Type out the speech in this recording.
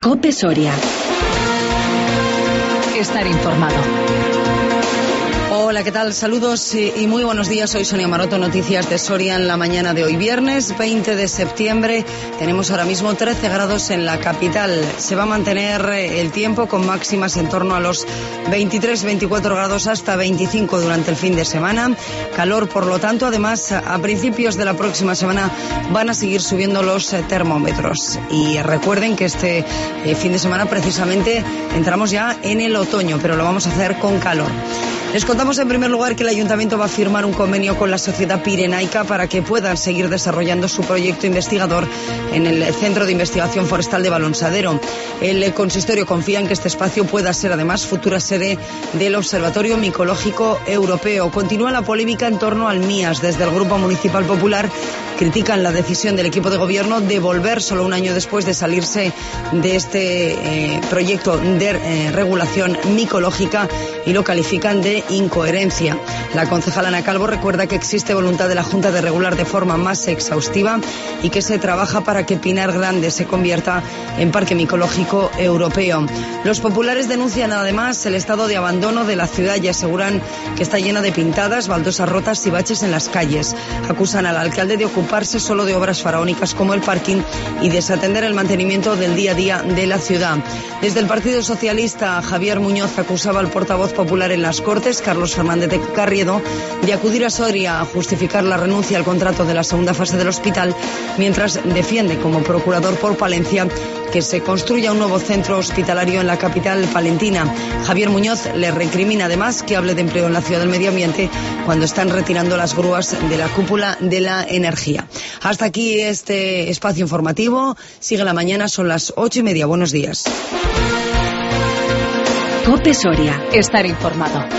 COPE Soria. Estar informado. Hola, ¿qué tal? Saludos y muy buenos días. Soy Sonia Maroto, noticias de Soria en la mañana de hoy, viernes 20 de septiembre. Tenemos ahora mismo 13 grados en la capital. Se va a mantener el tiempo con máximas en torno a los 23-24 grados hasta 25 durante el fin de semana. Calor, por lo tanto. Además, a principios de la próxima semana van a seguir subiendo los termómetros. Y recuerden que este fin de semana precisamente entramos ya en el otoño, pero lo vamos a hacer con calor. Les contamos en primer lugar que el Ayuntamiento va a firmar un convenio con la Sociedad Pirenaica para que puedan seguir desarrollando su proyecto investigador en el Centro de Investigación Forestal de Balonsadero. El consistorio confía en que este espacio pueda ser además futura sede del Observatorio Micológico Europeo. Continúa la polémica en torno al MIAS. Desde el Grupo Municipal Popular critican la decisión del equipo de gobierno de volver solo un año después de salirse de este proyecto de regulación micológica y lo califican de incoherencia. La concejala Ana Calvo recuerda que existe voluntad de la Junta de regular de forma más exhaustiva y que se trabaja para que Pinar Grande se convierta en Parque Micológico Europeo. Los populares denuncian además el estado de abandono de la ciudad y aseguran que está llena de pintadas, baldosas rotas y baches en las calles. Acusan al alcalde de ocuparse solo de obras faraónicas como el parking y desatender el mantenimiento del día a día de la ciudad. Desde el Partido Socialista, Javier Muñoz acusaba al portavoz popular en las Cortes, Carlos Fernández de Carriedo, de acudir a Soria a justificar la renuncia al contrato de la segunda fase del hospital, mientras defiende como procurador por Palencia que se construya un nuevo centro hospitalario en la capital palentina. Javier Muñoz le recrimina además que hable de empleo en la ciudad del medio ambiente cuando están retirando las grúas de la cúpula de la energía. Hasta aquí este espacio informativo. Sigue la mañana, son las 8:30. Buenos días. COPE Soria. Estar informado.